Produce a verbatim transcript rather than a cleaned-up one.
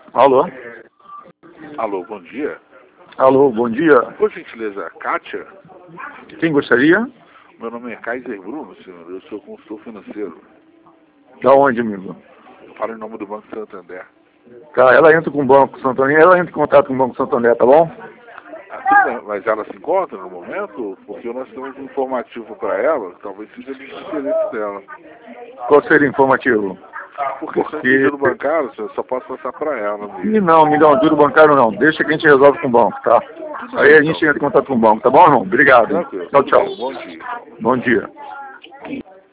Alô? Alô, bom dia. Alô, bom dia. Por gentileza, Kátia? Quem gostaria? Meu nome é Kaiser Bruno, senhor. Eu sou consultor financeiro. Da onde, amigo? Eu falo em nome do Banco Santander. Tá, ela entra com o Banco Santander, ela entra em contato com o Banco Santander, tá bom? Ah, tudo bem, mas ela se encontra no momento? Porque nós temos um informativo para ela, que talvez seja de interesse dela. Qual seria o informativo? Porque, Porque... se é um bancário, senhor, eu só posso passar para ela mesmo. Ih, não, me dá um juro bancário não. Deixa que a gente resolve com o banco, tá? Tudo Aí bem, a gente então. entra em contato com o banco, tá bom, irmão? Obrigado. Tranquilo, Tchau, tudo tchau. bem. Bom dia. Bom dia.